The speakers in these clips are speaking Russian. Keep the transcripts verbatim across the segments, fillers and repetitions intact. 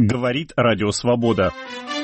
Говорит Радио Свобода.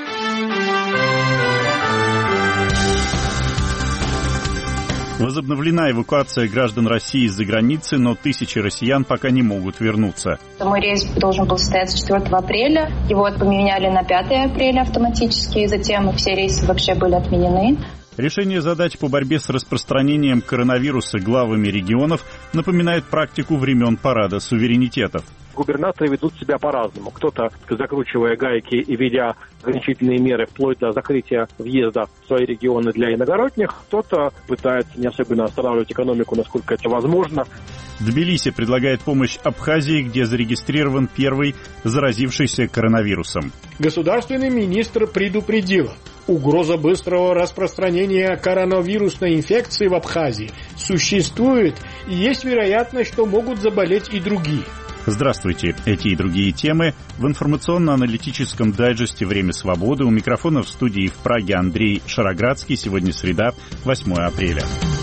Возобновлена эвакуация граждан России из-за границы, но тысячи россиян пока не могут вернуться. Мой рейс должен был состояться четвёртого апреля. Его поменяли на пятое апреля автоматически, и затем все рейсы вообще были отменены. Решение задач по борьбе с распространением коронавируса главами регионов напоминает практику времен парада суверенитетов. Губернаторы ведут себя по-разному. Кто-то, закручивая гайки и ведя ограничительные меры вплоть до закрытия въезда в свои регионы для иногородних, кто-то пытается не особенно останавливать экономику, насколько это возможно. Тбилиси предлагает помощь Абхазии, где зарегистрирован первый заразившийся коронавирусом. Государственный министр предупредил: угроза быстрого распространения коронавирусной инфекции в Абхазии существует, и есть вероятность, что могут заболеть и другие. Здравствуйте. Эти и другие темы в информационно-аналитическом дайджесте «Время свободы». У микрофона в студии в Праге Андрей Шароградский. Сегодня среда, восьмое апреля.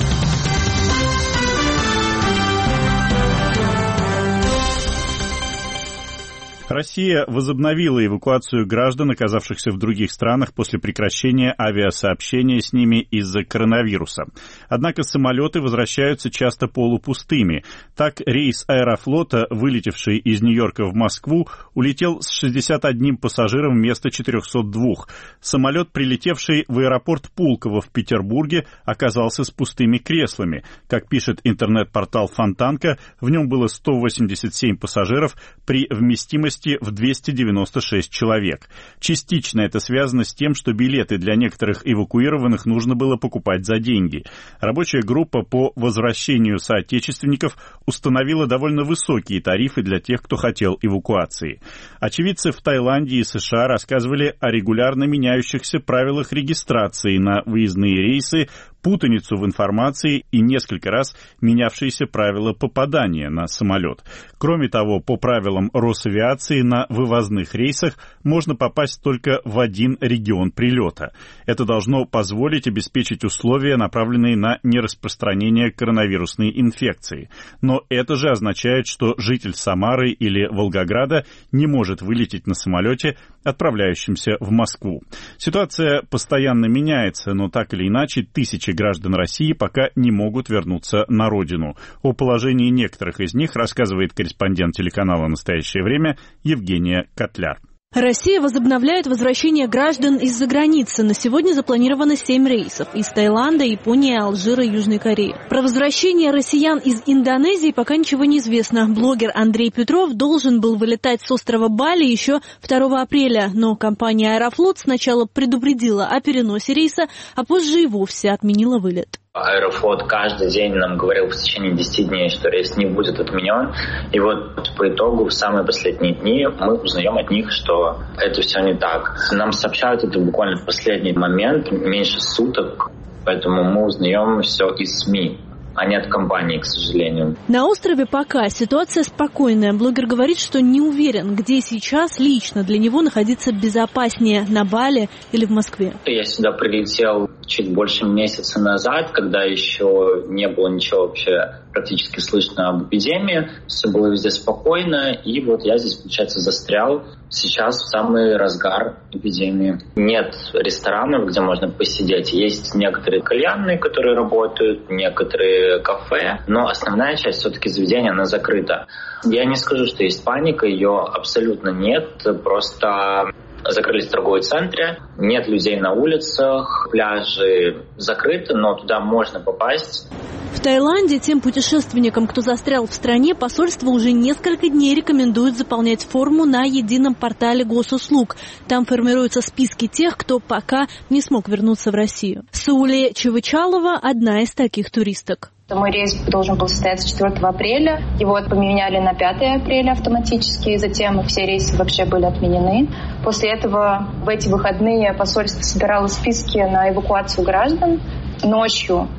Россия возобновила эвакуацию граждан, оказавшихся в других странах после прекращения авиасообщения с ними из-за коронавируса. Однако самолеты возвращаются часто полупустыми. Так, рейс Аэрофлота, вылетевший из Нью-Йорка в Москву, улетел с шестьдесят одним пассажиром вместо четырехсот двух. Самолет, прилетевший в аэропорт Пулково в Петербурге, оказался с пустыми креслами. Как пишет интернет-портал Фонтанка, в нем было сто восемьдесят семь пассажиров при вместимости в двести девяносто шесть человек. Частично это связано с тем, что билеты для некоторых эвакуированных нужно было покупать за деньги. Рабочая группа по возвращению соотечественников установила довольно высокие тарифы для тех, кто хотел эвакуации. Очевидцы в Таиланде и США рассказывали о регулярно меняющихся правилах регистрации на выездные рейсы, путаницу в информации и несколько раз менявшиеся правила попадания на самолет. Кроме того, по правилам Росавиации на вывозных рейсах можно попасть только в один регион прилета. Это должно позволить обеспечить условия, направленные на нераспространение коронавирусной инфекции. Но это же означает, что житель Самары или Волгограда не может вылететь на самолете, отправляющемся в Москву. Ситуация постоянно меняется, но так или иначе тысячи граждан России пока не могут вернуться на родину. О положении некоторых из них рассказывает корреспондент телеканала «Настоящее время» Евгения Котляр. Россия возобновляет возвращение граждан из-за границы. На сегодня запланировано семь рейсов из Таиланда, Японии, Алжира и Южной Кореи. Про возвращение россиян из Индонезии пока ничего не известно. Блогер Андрей Петров должен был вылетать с острова Бали еще второго апреля, но компания «Аэрофлот» сначала предупредила о переносе рейса, а позже и вовсе отменила вылет. Аэрофлот каждый день нам говорил в течение десяти дней, что рейс не будет отменен. И вот по итогу в самые последние дни мы узнаем от них, что это все не так. Нам сообщают это буквально в последний момент, меньше суток, поэтому мы узнаем все из СМИ, а не от компании, к сожалению. На острове пока ситуация спокойная. Блогер говорит, что не уверен, где сейчас лично для него находиться безопаснее, на Бали или в Москве. Я сюда прилетел чуть больше месяца назад, когда еще не было ничего вообще практически слышно об эпидемии. Все было везде спокойно, и вот я здесь, получается, застрял сейчас в самый разгар эпидемии. Нет ресторанов, где можно посидеть. Есть некоторые кальянные, которые работают, некоторые кафе, но основная часть все-таки заведения, она закрыта. Я не скажу, что есть паника, ее абсолютно нет, просто закрылись торговые центры, нет людей на улицах, пляжи закрыты, но туда можно попасть. В Таиланде тем путешественникам, кто застрял в стране, посольство уже несколько дней рекомендует заполнять форму на едином портале госуслуг. Там формируются списки тех, кто пока не смог вернуться в Россию. Сауле Чевычалова – одна из таких туристок. Мой рейс должен был состояться четвёртого апреля. Его поменяли на пятое апреля автоматически, и затем все рейсы вообще были отменены. После этого в эти выходные посольство собирало списки на эвакуацию граждан. Ночью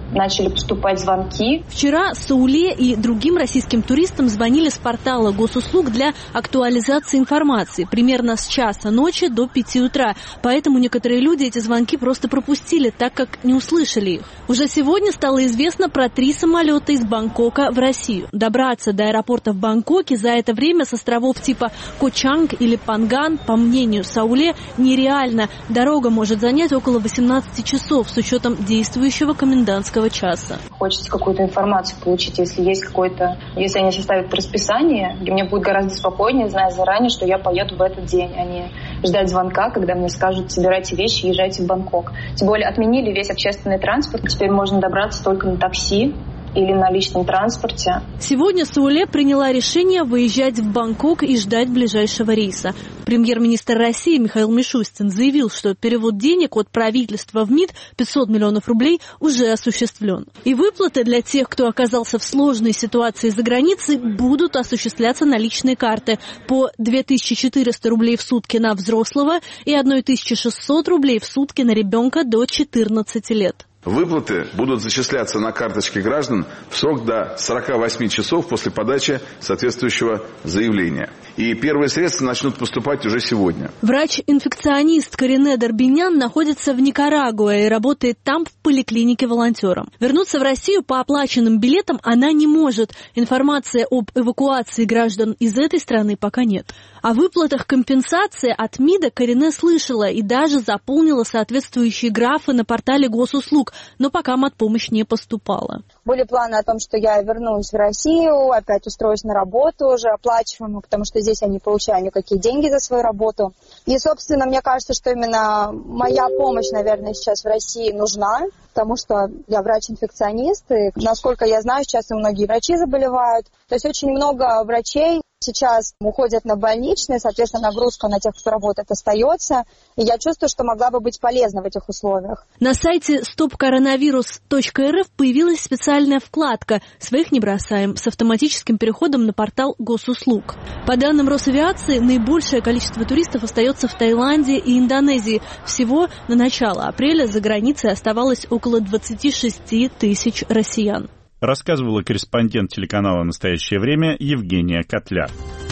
начали поступать звонки. Вчера Сауле и другим российским туристам звонили с портала госуслуг для актуализации информации примерно с часа ночи до пяти утра. Поэтому некоторые люди эти звонки просто пропустили, так как не услышали их. Уже сегодня стало известно про три самолета из Бангкока в Россию. Добраться до аэропорта в Бангкоке за это время с островов типа Кочанг или Панган, по мнению Сауле, нереально. Дорога может занять около восемнадцати часов с учетом действующего комендантского часа. Хочется какую-то информацию получить, если есть какой-то, если они составят расписание, и мне будет гораздо спокойнее, зная заранее, что я поеду в этот день, а не ждать звонка, когда мне скажут: собирайте вещи и езжайте в Бангкок. Тем более отменили весь общественный транспорт, теперь можно добраться только на такси или на личном транспорте. Сегодня Сауле приняла решение выезжать в Бангкок и ждать ближайшего рейса. Премьер-министр России Михаил Мишустин заявил, что перевод денег от правительства в МИД пятьсот миллионов рублей уже осуществлен. И выплаты для тех, кто оказался в сложной ситуации за границей, будут осуществляться на личные карты по две тысячи четыреста рублей в сутки на взрослого и тысяча шестьсот рублей в сутки на ребенка до четырнадцати лет. Выплаты будут зачисляться на карточки граждан в срок до сорока восьми часов после подачи соответствующего заявления. И первые средства начнут поступать уже сегодня. Врач-инфекционист Карине Дарбинян находится в Никарагуа и работает там в поликлинике волонтером. Вернуться в Россию по оплаченным билетам она не может. Информации об эвакуации граждан из этой страны пока нет. О выплатах компенсации от МИДа Карине слышала и даже заполнила соответствующие графы на портале госуслуг, но пока матпомощь не поступала. Были планы о том, что я вернусь в Россию, опять устроюсь на работу уже оплачиваемую, потому что здесь я не получаю никакие деньги за свою работу. И, собственно, мне кажется, что именно моя помощь, наверное, сейчас в России нужна, потому что я врач-инфекционист, и, насколько я знаю, сейчас и многие врачи заболевают. То есть очень много врачей сейчас уходят на больничные, соответственно, нагрузка на тех, кто работает, остается. И я чувствую, что могла бы быть полезна в этих условиях. На сайте стоп коронавирус точка эр эф появилась специальная вкладка «Своих не бросаем» с автоматическим переходом на портал госуслуг. По данным Росавиации, наибольшее количество туристов остается в Таиланде и Индонезии. Всего на начало апреля за границей оставалось около двадцати шести тысяч россиян. Рассказывала корреспондент телеканала «Настоящее время» Евгения Котляр.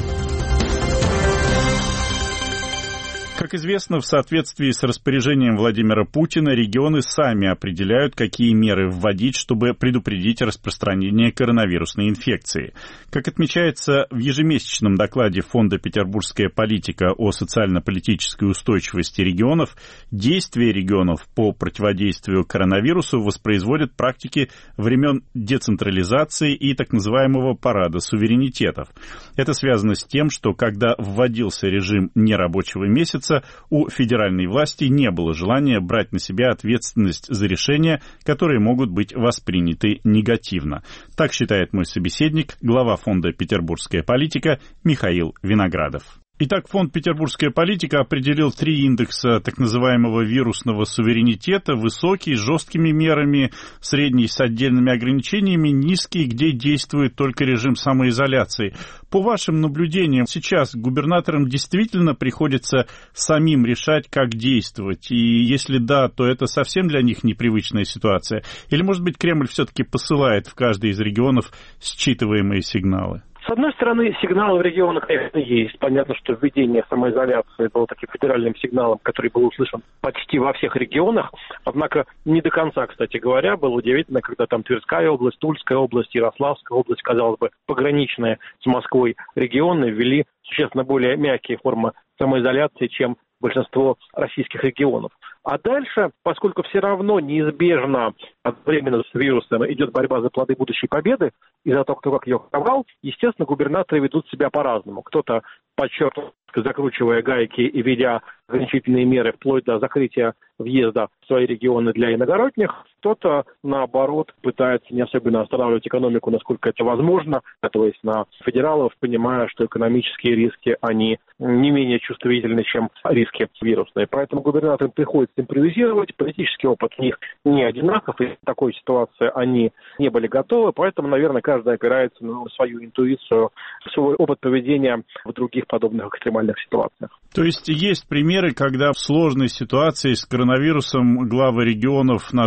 Как известно, в соответствии с распоряжением Владимира Путина, регионы сами определяют, какие меры вводить, чтобы предупредить распространение коронавирусной инфекции. Как отмечается в ежемесячном докладе Фонда «Петербургская политика» о социально-политической устойчивости регионов, действия регионов по противодействию коронавирусу воспроизводят практики времен децентрализации и так называемого парада суверенитетов. Это связано с тем, что когда вводился режим нерабочего месяца, у федеральной власти не было желания брать на себя ответственность за решения, которые могут быть восприняты негативно. Так считает мой собеседник, глава фонда «Петербургская политика» Михаил Виноградов. Итак, фонд «Петербургская политика» определил три индекса так называемого вирусного суверенитета: высокий, с жесткими мерами, средний, с отдельными ограничениями, низкий, где действует только режим самоизоляции. По вашим наблюдениям, сейчас губернаторам действительно приходится самим решать, как действовать? И если да, то это совсем для них непривычная ситуация? Или, может быть, Кремль все-таки посылает в каждый из регионов считываемые сигналы? С одной стороны, сигналы в регионах, конечно, есть. Понятно, что введение самоизоляции было таким федеральным сигналом, который был услышан почти во всех регионах. Однако не до конца, кстати говоря. Было удивительно, когда там Тверская область, Тульская область, Ярославская область, казалось бы, пограничные с Москвой регионы, ввели существенно более мягкие формы самоизоляции, чем большинство российских регионов. А дальше, поскольку все равно неизбежно одновременно с вирусом идет борьба за плоды будущей победы и за то, кто как ее ковал, естественно, губернаторы ведут себя по-разному. Кто-то подчеркнуто закручивая гайки и ведя ограничительные меры вплоть до закрытия въезда в свои регионы для иногородних, кто-то, наоборот, пытается не особенно останавливать экономику, насколько это возможно, то есть на федералов, понимая, что экономические риски, они не менее чувствительны, чем риски вирусные. Поэтому губернаторам приходится импровизировать, политический опыт у них не одинаков, и в такой ситуации они не были готовы, поэтому, наверное, каждый опирается на свою интуицию, свой опыт поведения в других подобных экстремальных ситуациях. То есть есть примеры, когда в сложной ситуации с коронавирусом главы регионов на жесткие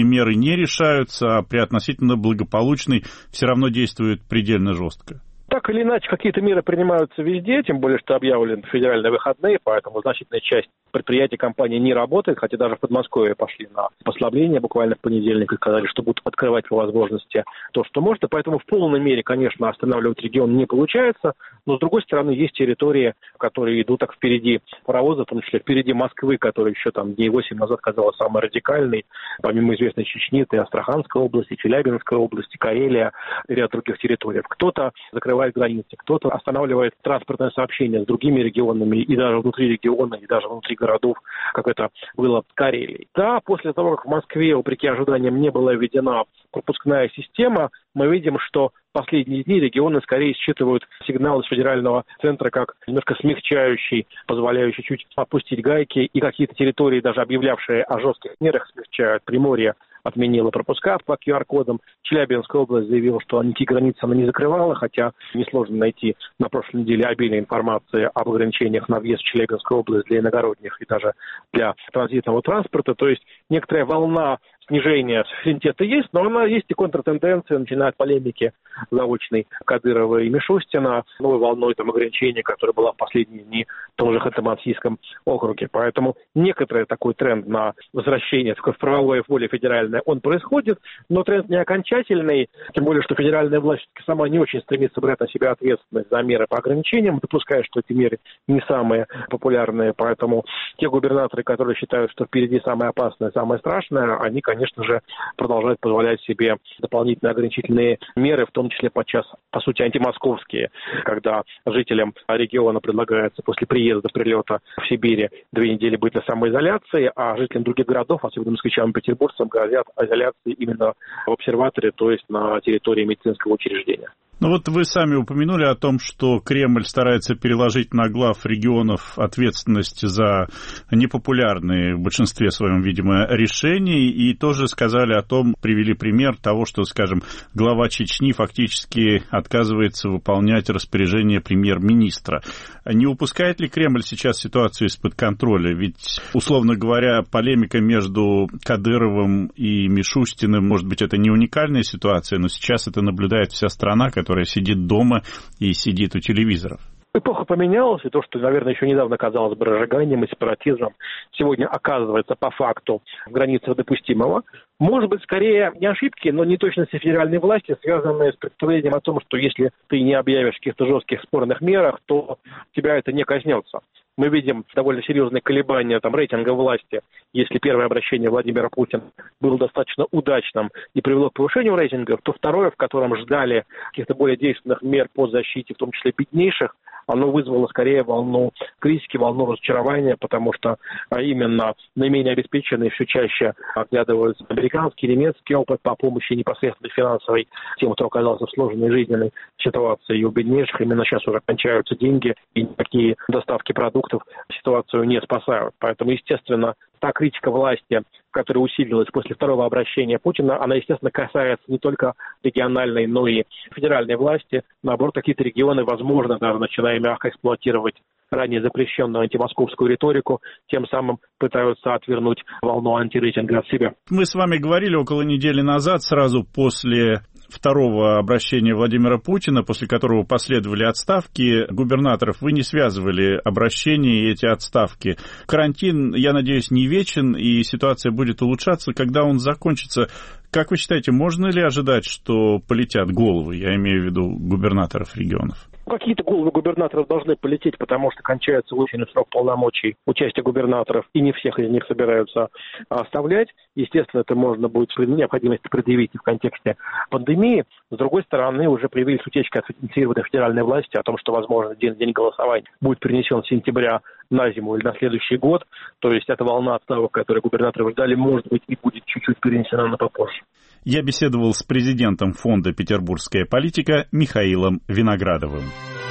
простые меры не решаются, а при относительно благополучной все равно действуют предельно жестко? Так или иначе, какие-то меры принимаются везде, тем более, что объявлены федеральные выходные, поэтому значительная часть предприятий, компаний не работает, хотя даже в Подмосковье пошли на послабление буквально в понедельник и сказали, что будут открывать по возможности то, что может, и поэтому в полной мере, конечно, останавливать регион не получается, но, с другой стороны, есть территории, которые идут так впереди паровоза, в том числе впереди Москвы, которая еще там дней восемь назад казалась самой радикальной, помимо известной Чечни, это и Астраханская область, и Челябинская область, и Карелия, и ряд других территорий. Кто-то закрывает границы, кто-то останавливает транспортное сообщение с другими регионами и даже внутри региона, и даже внутри городов, как это было в Карелии. Да, после того, как в Москве, вопреки ожиданиям, не была введена пропускная система, мы видим, что последние дни регионы скорее считывают сигнал из федерального центра как немножко смягчающий, позволяющий чуть опустить гайки, и какие-то территории, даже объявлявшие о жестких мерах, смягчают. Приморье отменила пропуска по ку ар кодам. Челябинская область заявила, что никакие границы она не закрывала, хотя несложно найти на прошлой неделе обилие информации об ограничениях на въезд в Челябинскую область для иногородних и даже для транзитного транспорта. То есть некоторая волна снижения суверенитета есть, но она есть и контртенденция, начиная от полемики заочной Кадырова и Мишустина, новой волной там ограничений, которая была в последние дни в том же Ханты-Мансийском округе. Поэтому некоторый такой тренд на возвращение в правовое поле федеральное, он происходит, но тренд не окончательный, тем более, что федеральная власть сама не очень стремится брать на себя ответственность за меры по ограничениям, допуская, что эти меры не самые популярные, поэтому те губернаторы, которые считают, что впереди самое опасное, самое страшное, они, конечно же, продолжают позволять себе дополнительные ограничительные меры, в том числе подчас, по сути, антимосковские, когда жителям региона предлагается после приезда, прилета в Сибири две недели быть на самоизоляции, а жителям других городов, особенно москвичам и петербуржцам, грозят изоляции именно в обсерваторе, то есть на территории медицинского учреждения. Ну вот вы сами упомянули о том, что Кремль старается переложить на глав регионов ответственность за непопулярные в большинстве своем, видимо, решения, и тоже сказали о том, привели пример того, что, скажем, глава Чечни фактически отказывается выполнять распоряжение премьер-министра. Не упускает ли Кремль сейчас ситуацию из-под контроля? Ведь, условно говоря, полемика между Кадыровым и Мишустиным, может быть, это не уникальная ситуация, но сейчас это наблюдает вся страна, которая сидит дома и сидит у телевизоров. Эпоха поменялась, и то, что, наверное, еще недавно казалось бы разжиганием и сепаратизмом, сегодня оказывается по факту в границах допустимого. Может быть, скорее не ошибки, но неточности федеральной власти, связанные с представлением о том, что если ты не объявишь каких-то жестких спорных мерах, то тебя это не коснется. Мы видим довольно серьезные колебания там, рейтинга власти. Если первое обращение Владимира Путина было достаточно удачным и привело к повышению рейтингов, то второе, в котором ждали каких-то более действенных мер по защите, в том числе беднейших, оно вызвало скорее волну критики, волну разочарования, потому что а именно наименее обеспеченные все чаще оглядываются американский, немецкий опыт по помощи непосредственно финансовой тем, кто оказался в сложной жизненной ситуации. И у беднейших именно сейчас уже кончаются деньги, и никакие доставки продуктов ситуацию не спасают. Поэтому, естественно, та критика власти, которая усилилась после второго обращения Путина, она, естественно, касается не только региональной, но и федеральной власти. Наоборот, какие-то регионы, возможно, даже начиная мягко эксплуатировать ранее запрещенную антимосковскую риторику, тем самым пытаются отвернуть волну антирейтинга от себя. Мы с вами говорили около недели назад, сразу после второго обращения Владимира Путина, после которого последовали отставки губернаторов. Вы не связывали обращения и эти отставки. Карантин, я надеюсь, не вечен, и ситуация будет улучшаться. Когда он закончится, как вы считаете, можно ли ожидать, что полетят головы? Я имею в виду губернаторов регионов. Какие-то головы губернаторов должны полететь, потому что кончается очень срок полномочий участия губернаторов, и не всех из них собираются оставлять. Естественно, это можно будет с необходимостью предъявить в контексте пандемии. С другой стороны, уже появились утечки от инициированной федеральной власти о том, что, возможно, день, день голосования будет перенесен с сентября на зиму или на следующий год. То есть эта волна отставок, которую губернаторы ждали, может быть, и будет чуть-чуть перенесена на попозже. Я беседовал с президентом фонда «Петербургская политика» Михаилом Виноградовым.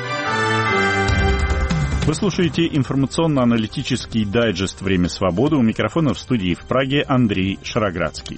Вы слушаете информационно-аналитический дайджест «Время свободы». У микрофона в студии в Праге Андрей Шароградский.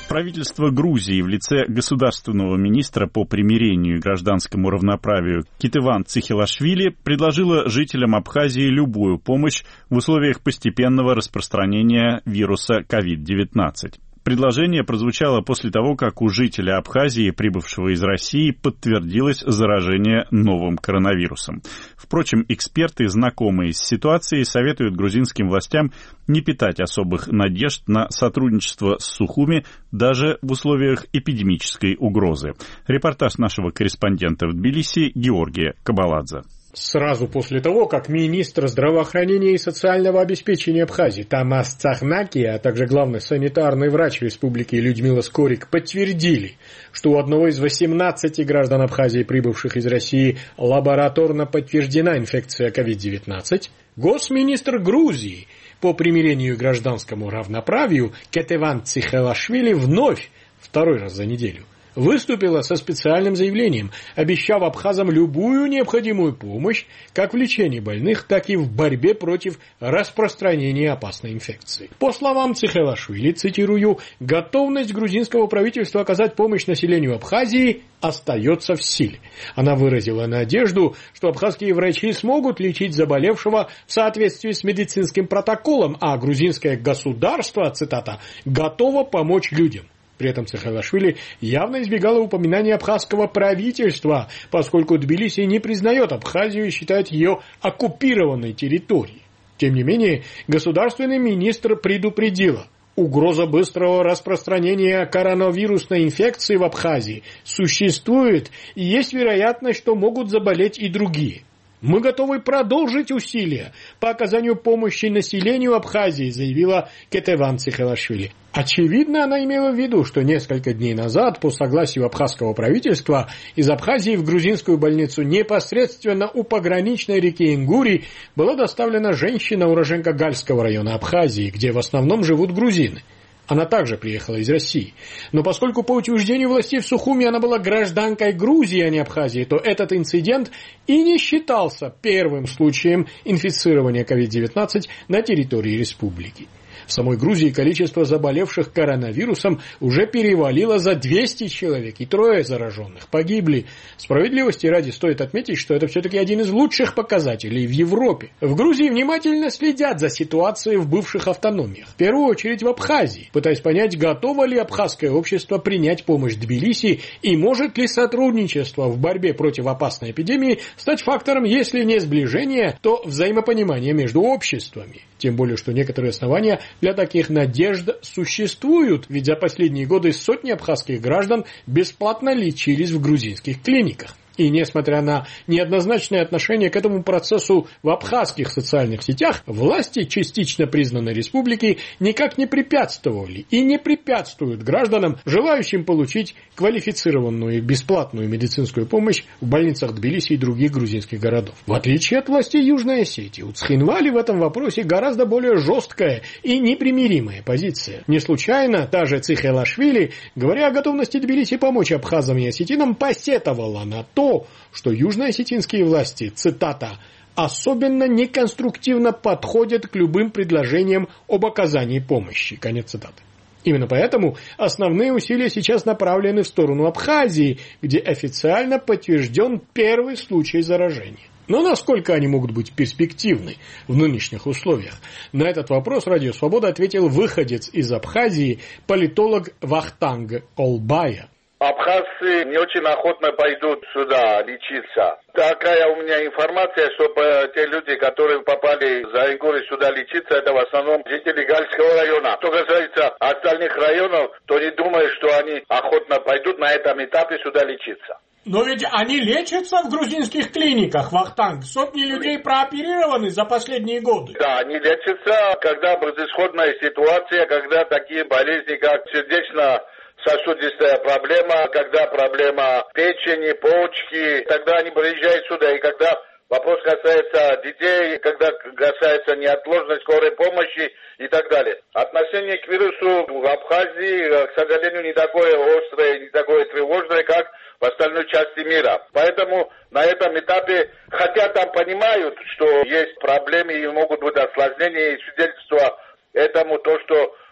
Правительство Грузии в лице государственного министра по примирению и гражданскому равноправию Кетеван Цихелашвили предложило жителям Абхазии любую помощь в условиях постепенного распространения вируса ковид девятнадцать. Предложение прозвучало после того, как у жителя Абхазии, прибывшего из России, подтвердилось заражение новым коронавирусом. Впрочем, эксперты, знакомые с ситуацией, советуют грузинским властям не питать особых надежд на сотрудничество с Сухуми даже в условиях эпидемической угрозы. Репортаж нашего корреспондента в Тбилиси Георгия Кабаладзе. Сразу после того, как министр здравоохранения и социального обеспечения Абхазии Тамас Цахнаки, а также главный санитарный врач республики Людмила Скорик подтвердили, что у одного из восемнадцати граждан Абхазии, прибывших из России, лабораторно подтверждена инфекция ковид девятнадцать, госминистр Грузии по примирению и гражданскому равноправию Кетеван Цихелашвили вновь, второй раз за неделю, выступила со специальным заявлением, обещав абхазам любую необходимую помощь как в лечении больных, так и в борьбе против распространения опасной инфекции. По словам Цихелашвили, цитирую, «готовность грузинского правительства оказать помощь населению Абхазии остается в силе». Она выразила надежду, что абхазские врачи смогут лечить заболевшего в соответствии с медицинским протоколом, а грузинское государство, цитата, «готово помочь людям». При этом Цихелашвили явно избегала упоминания абхазского правительства, поскольку Тбилиси не признает Абхазию и считает ее оккупированной территорией. Тем не менее, государственный министр предупредила, угроза быстрого распространения коронавирусной инфекции в Абхазии существует и есть вероятность, что могут заболеть и другие. «Мы готовы продолжить усилия по оказанию помощи населению Абхазии», заявила Кетеван Цихелашвили. Очевидно, она имела в виду, что несколько дней назад, по согласию абхазского правительства, из Абхазии в грузинскую больницу непосредственно у пограничной реки Ингури была доставлена женщина, уроженка Гальского района Абхазии, где в основном живут грузины. Она также приехала из России. Но поскольку по утверждению властей в Сухуми она была гражданкой Грузии, а не Абхазии, то этот инцидент и не считался первым случаем инфицирования ковид девятнадцать на территории республики. В самой Грузии количество заболевших коронавирусом уже перевалило за двести человек, и трое зараженных погибли. Справедливости ради стоит отметить, что это все-таки один из лучших показателей в Европе. В Грузии внимательно следят за ситуацией в бывших автономиях, в первую очередь в Абхазии, пытаясь понять, готово ли абхазское общество принять помощь Тбилиси и может ли сотрудничество в борьбе против опасной эпидемии стать фактором, если не сближения, то взаимопонимания между обществами. Тем более, что некоторые основания для таких надежд существуют, ведь за последние годы сотни абхазских граждан бесплатно лечились в грузинских клиниках. И несмотря на неоднозначное отношение к этому процессу в абхазских социальных сетях, власти частично признанной республики никак не препятствовали и не препятствуют гражданам, желающим получить квалифицированную и бесплатную медицинскую помощь в больницах Тбилиси и других грузинских городов. В отличие от властей Южной Осетии, у Цхинвали в этом вопросе гораздо более жесткая и непримиримая позиция. Не случайно та же Цихелашвили, говоря о готовности Тбилиси помочь абхазам и осетинам, посетовала на то, что южноосетинские власти, цитата, особенно неконструктивно подходят к любым предложениям об оказании помощи. Конец цитаты. Именно поэтому основные усилия сейчас направлены в сторону Абхазии, где официально подтвержден первый случай заражения. Но насколько они могут быть перспективны в нынешних условиях? На этот вопрос Радио Свобода ответил выходец из Абхазии, политолог Вахтанг Олбая. Абхазцы не очень охотно пойдут сюда лечиться. Такая у меня информация, что те люди, которые попали за Ингури сюда лечиться, это в основном жители Гальского района. Что касается остальных районов, то не думаю, что они охотно пойдут на этом этапе сюда лечиться. Но ведь они лечатся в грузинских клиниках, Вахтанг. Сотни людей прооперированы за последние годы. Да, они лечатся, когда безысходная ситуация, когда такие болезни, как сердечно сосудистая проблема, когда проблема печени, почки, тогда они приезжают сюда. И когда вопрос касается детей, когда касается неотложной скорой помощи и так далее. Отношение к вирусу в Абхазии, к сожалению, не такое острое, не такое тревожное, как в остальной части мира. Поэтому на этом этапе, хотя там понимают, что есть проблемы и могут быть осложнения, и свидетельство этому то, что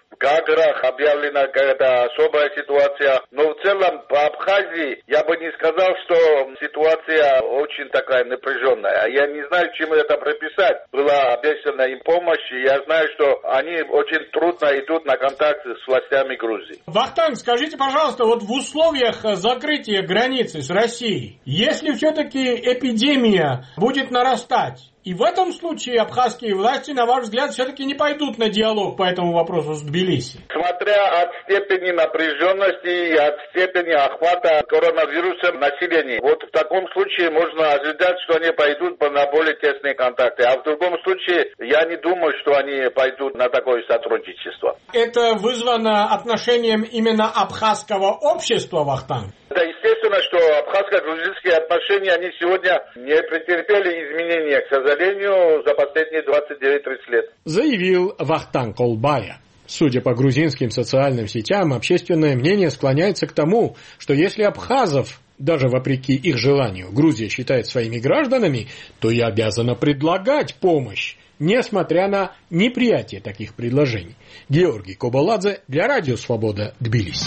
в Гаграх объявлена какая-то особая ситуация. Но в целом по Абхазии я бы не сказал, что ситуация очень такая напряженная. Я не знаю, чем это прописать. Была обещана им помощь, и я знаю, что они очень трудно идут на контакт с властями Грузии. Вахтанг, скажите, пожалуйста, вот в условиях закрытия границы с Россией, если все-таки эпидемия будет нарастать, и в этом случае абхазские власти, на ваш взгляд, все-таки не пойдут на диалог по этому вопросу с Тбилиси? Смотря от степени напряженности и от степени охвата коронавирусом населения. Вот в таком случае можно ожидать, что они пойдут на более тесные контакты. А в другом случае я не думаю, что они пойдут на такое сотрудничество. Это вызвано отношением именно абхазского общества, Вахтанг? Да, естественно, что абхазско-грузинские отношения, они сегодня не претерпели изменения, к сожалению, за последние двадцать девять тридцать лет. Заявил Вахтанг Колбая. Судя по грузинским социальным сетям, общественное мнение склоняется к тому, что если абхазов, даже вопреки их желанию, Грузия считает своими гражданами, то и обязана предлагать помощь, несмотря на неприятие таких предложений. Георгий Кобаладзе для Радио Свобода, Тбилиси.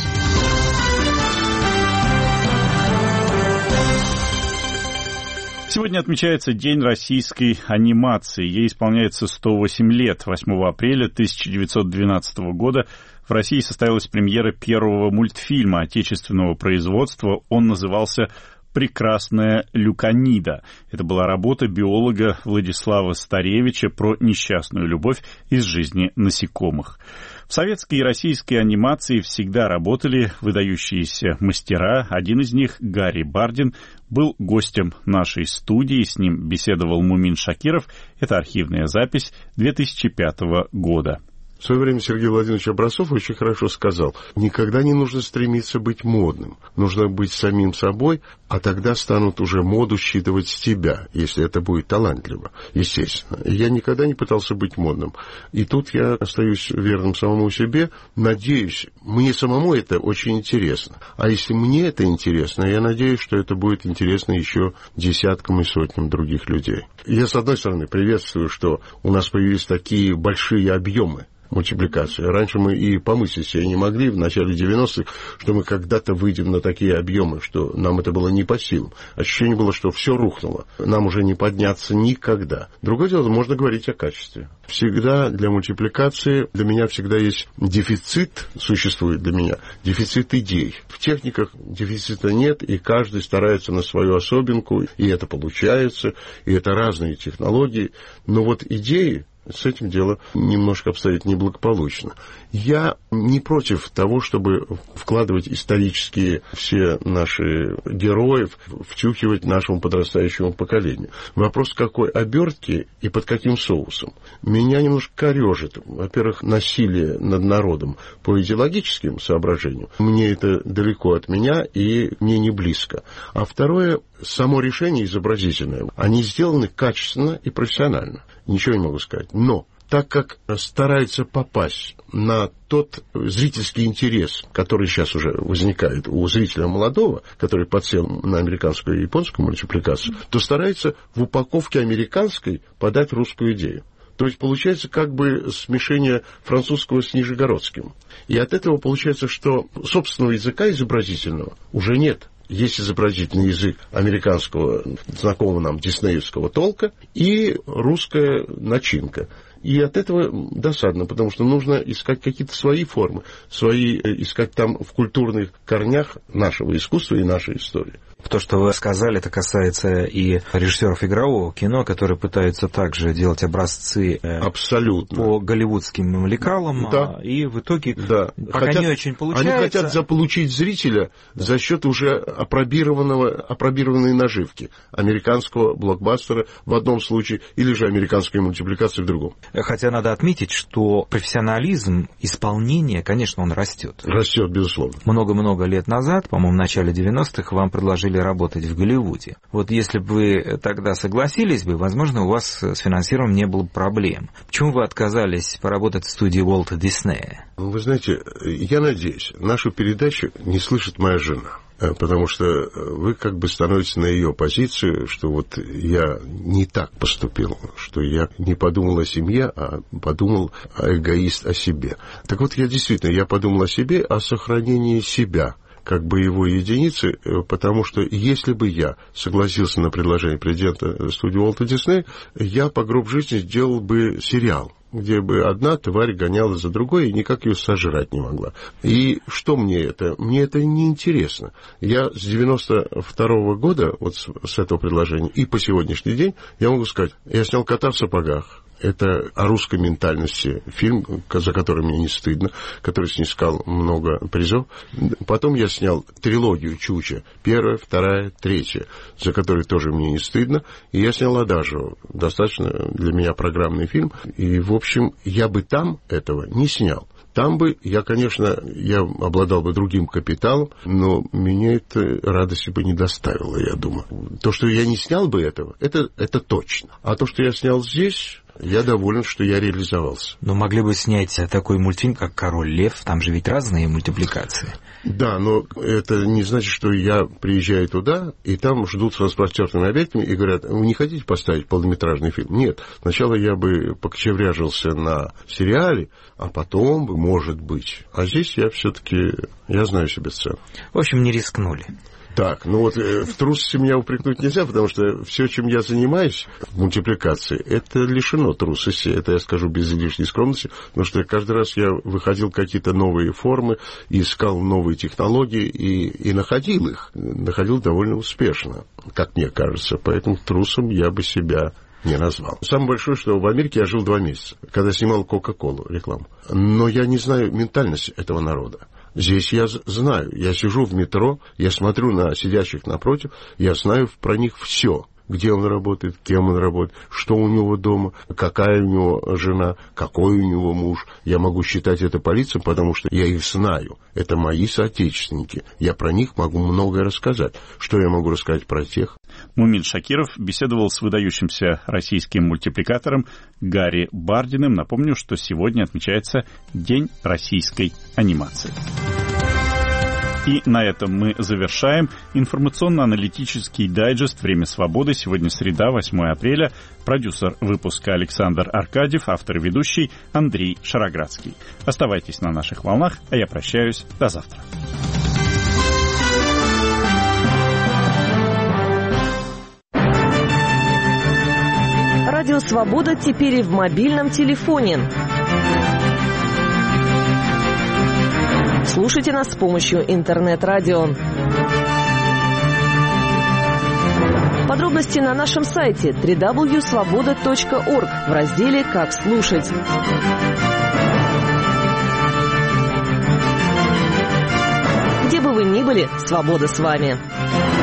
Сегодня отмечается День российской анимации. Ей исполняется сто восемь лет. восьмого апреля тысяча девятьсот двенадцатого года в России состоялась премьера первого мультфильма отечественного производства. Он назывался «Прекрасная Люканида». Это была работа биолога Владислава Старевича про несчастную любовь из жизни насекомых. В советской и российской анимации всегда работали выдающиеся мастера. Один из них, Гарри Бардин, был гостем нашей студии. С ним беседовал Мумин Шакиров. Это архивная запись две тысячи пятого года. В свое время Сергей Владимирович Образцов очень хорошо сказал: никогда не нужно стремиться быть модным. Нужно быть самим собой, а тогда станут уже моду считывать с тебя, если это будет талантливо, естественно. Я никогда не пытался быть модным. И тут я остаюсь верным самому себе. Надеюсь, мне самому это очень интересно. А если мне это интересно, я надеюсь, что это будет интересно еще десяткам и сотням других людей. Я, с одной стороны, приветствую, что у нас появились такие большие объемы мультипликации. Раньше мы и помыслить себе не могли в начале девяностых, что мы когда-то выйдем на такие объемы, что нам это было не по силам. Ощущение было, что все рухнуло. Нам уже не подняться никогда. Другое дело, можно говорить о качестве. Всегда для мультипликации, для меня всегда есть дефицит, существует для меня, дефицит идей. В техниках дефицита нет, и каждый старается на свою особенку, и это получается, и это разные технологии. Но вот идеи, с этим дело немножко обстоит неблагополучно. Я не против того, чтобы вкладывать исторические все наши героев, втюхивать нашему подрастающему поколению. Вопрос, какой обертки и под каким соусом. Меня немножко корежит. Во-первых, насилие над народом по идеологическим соображениям. Мне это далеко от меня и мне не близко. А второе, само решение изобразительное. Они сделаны качественно и профессионально. Ничего не могу сказать. Но так как стараются попасть на тот зрительский интерес, который сейчас уже возникает у зрителя молодого, который подсел на американскую и японскую мультипликацию, то стараются в упаковке американской подать русскую идею. То есть получается как бы смешение французского с нижегородским. И от этого получается, что собственного языка изобразительного уже нет. Есть изобразительный язык американского, знакомого нам диснеевского толка, и русская начинка. И от этого досадно, потому что нужно искать какие-то свои формы, свои, искать там в культурных корнях нашего искусства и нашей истории. То, что вы сказали, это касается и режиссеров игрового кино, которые пытаются также делать образцы абсолютно по голливудским лекалам, да. И в итоге да. пока хотят, не очень получается. Они хотят заполучить зрителя да. за счет уже апробированного, апробированной наживки американского блокбастера в одном случае или же американской мультипликации в другом. Хотя надо отметить, что профессионализм исполнения, конечно, он растет. Растет, безусловно. Много-много лет назад, по-моему, в начале девяностых, вам предложили работать в Голливуде. Вот если бы вы тогда согласились бы, возможно, у вас с финансированием не было бы проблем. Почему вы отказались поработать в студии Уолта Диснея? Вы знаете, я надеюсь, нашу передачу не слышит моя жена. потому что вы как бы становитесь на ее позицию, что вот я не так поступил, что я не подумал о семье, а подумал эгоист о себе. Так вот, я действительно, я подумал о себе, о сохранении себя как боевой единицы, потому что если бы я согласился на предложение президента студии Уолта Диснея, я по гроб жизни сделал бы сериал, где бы одна тварь гоняла за другой и никак ее сожрать не могла. И что мне это? Мне это не интересно. Я с девяносто второго года, вот с, с этого предложения, и по сегодняшний день, я могу сказать, я снял «Кота в сапогах». Это о русской ментальности фильм, за который мне не стыдно, который снискал много призов. Потом я снял трилогию «Чуча». Первая, вторая, третья, за который тоже мне не стыдно. И я снял «Адажио». Достаточно для меня программный фильм. И, в общем, я бы там этого не снял. Там бы я, конечно, я обладал бы другим капиталом, но меня это радости бы не доставило, я думаю. То, что я не снял бы этого, это, это точно. А то, что я снял здесь, я доволен, что я реализовался. Но могли бы снять такой мультфильм, как «Король лев», там же ведь разные мультипликации. Да, но это не значит, что я приезжаю туда, и там ждут с распростертыми объектами и говорят, вы не хотите поставить полнометражный фильм? Нет. Сначала я бы покочевряжился на сериале, а потом бы, может быть. А здесь я все-таки, я знаю себе цену. В общем, не рискнули. Так, ну вот э, в трусости меня упрекнуть нельзя, потому что все, чем я занимаюсь в мультипликации, это лишено трусости, это я скажу без излишней скромности, потому что каждый раз я выходил какие-то новые формы, искал новые технологии и, и находил их, находил довольно успешно, как мне кажется, поэтому трусом я бы себя не назвал. Самое большое, что в Америке я жил два месяца, когда снимал Кока-Колу рекламу, но я не знаю ментальность этого народа. Здесь я знаю, я сижу в метро, я смотрю на сидящих напротив, я знаю про них все. Где он работает, кем он работает, что у него дома, какая у него жена, какой у него муж. Я могу считать это по лицам, потому что я их знаю. Это мои соотечественники. Я про них могу многое рассказать. Что я могу рассказать про тех? Мумин Шакиров беседовал с выдающимся российским мультипликатором Гарри Бардиным. Напомню, что сегодня отмечается День российской анимации. И на этом мы завершаем информационно-аналитический дайджест «Время свободы». Сегодня среда, восьмое апреля. Продюсер выпуска Александр Аркадьев, автор и ведущий Андрей Шароградский. Оставайтесь на наших волнах, а я прощаюсь. До завтра. Радио «Свобода» теперь и в мобильном телефоне. Слушайте нас с помощью интернет-радио. Подробности на нашем сайте дабл ю дабл ю дабл ю точка свобода точка орг в разделе «Как слушать». Где бы вы ни были, свобода с вами.